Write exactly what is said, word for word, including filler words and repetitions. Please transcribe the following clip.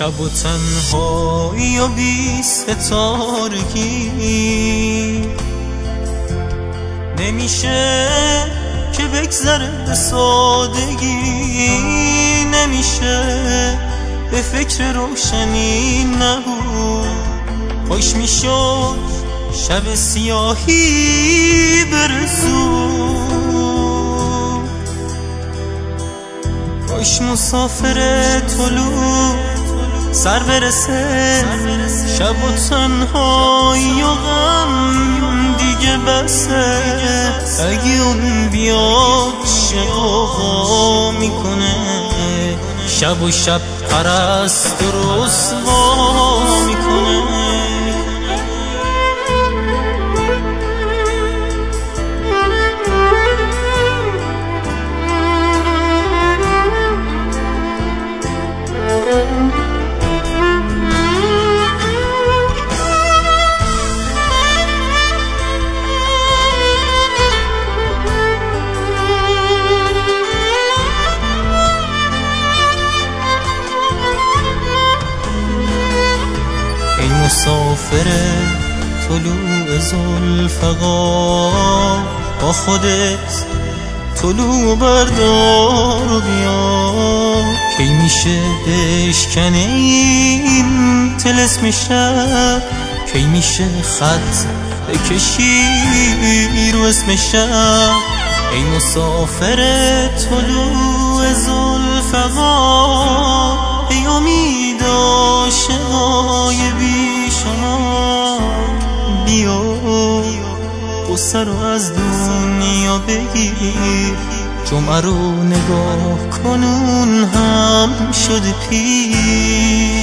شب و تنهایی و بی ستارگی نمیشه که بگذره به سادگی، نمیشه به فکر روشنی نبود. خوش میشد شب سیاهی برسون، خوش مسافر طلوع سر برسه، شب و تنهایی و غم دیگه بسه. اگه اون بیاد شقاقا میکنه، شب و شب پرست و رسوا میکنه. مسافر طلوع ذوالفقار، با خودت طلوع بردار و بیا. کی میشه بشکنه این طلسم شب، کی میشه خط بکشی رو اسم شب. ای مسافر طلوع ذوالفقار، ای امید عاشقای بی شما، بیا غصه رو از دنیا بگیر. جمعه رو نگاه کن اون هم شده پیر.